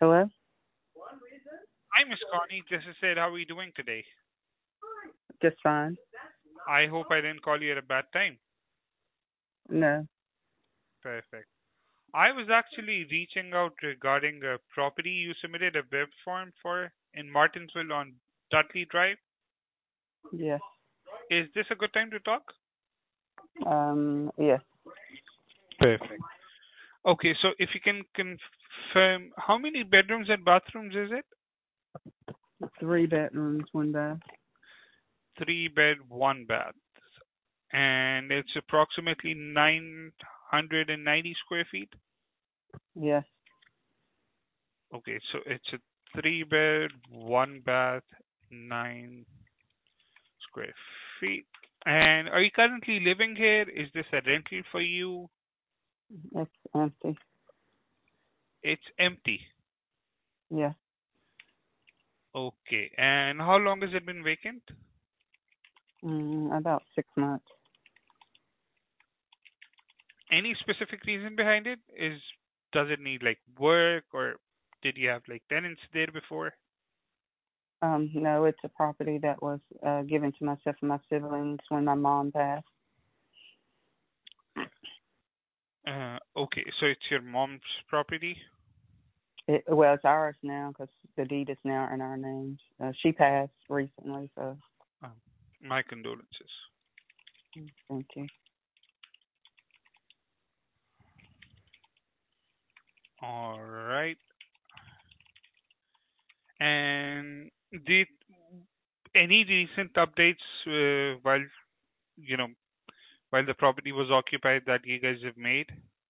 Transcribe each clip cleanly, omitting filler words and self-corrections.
Hello? Hi, Miss Connie. This is Sid. How are you doing today? Just fine. I hope I didn't call you at a bad time. No. Perfect. I was actually reaching out regarding a property you submitted a web form for in Martinsville on Dudley Drive. Yes. Is this a good time to talk? Yes. Perfect. Okay, so if you can confirm, how many bedrooms and bathrooms is it? 3 bedrooms, 1 bath. 3 bed, 1 bath. And it's approximately 990 square feet. Yes. Okay, so it's a 3 bed, 1 bath, 9 square feet. And are you currently living here? Is this a rental for you? It's empty. It's empty. Yes. Okay, and how long has it been vacant? About 6 months. Any specific reason behind it? Does it need like work, or did you have like tenants there before? No, it's a property that was given to myself and my siblings when my mom passed. Okay, so it's your mom's property? Well, it's ours now because the deed is now in our names. She passed recently, so Um, my condolences. thank you. All right. And did any recent updates you know while the property was occupied that you guys have made?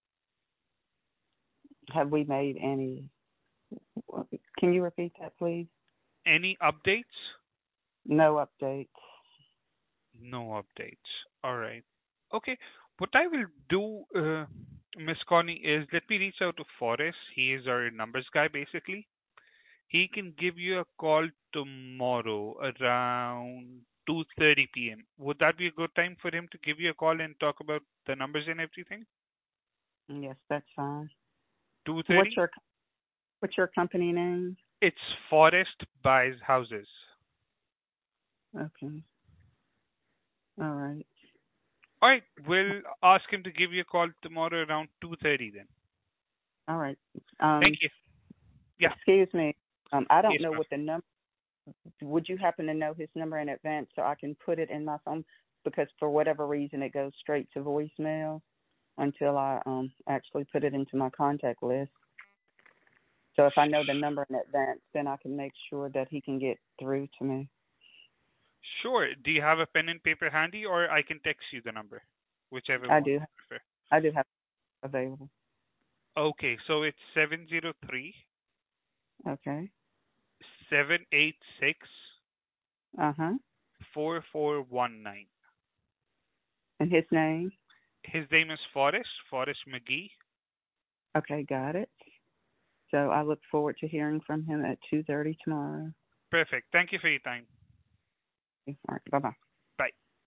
Have we made any? Can you repeat that, please? Any updates? No updates. No updates. All right. Okay. What I will do, Miss Connie, is let me reach out to Forrest. He is our numbers guy, basically. He can give you a call tomorrow around 2:30 p.m. Would that be a good time for him to give you a call and talk about the numbers and everything? Yes, that's fine. What's 2:30? your What's your company name? It's Forest Buys Houses. Okay. All right. All right, we'll ask him to give you a call tomorrow around 2:30 then. All right. Thank you. Yeah. Excuse me. I don't Yes, know ma'am. what the number. Would you happen to know his number in advance so I can put it in my phone? Because for whatever reason, it goes straight to voicemail until I actually put it into my contact list. So if I know the number in advance, then I can make sure that he can get through to me. Sure. Do you have a pen and paper handy, or I can text you the number, whichever I one do. you prefer? I do have it available. Okay, so it's 703 Okay. 786 Uh-huh. 4419. And his name? His name is Forrest McGee. Okay, got it. So I look forward to hearing from him at 2:30 tomorrow. Perfect. Thank you for your time. All right. Bye-bye.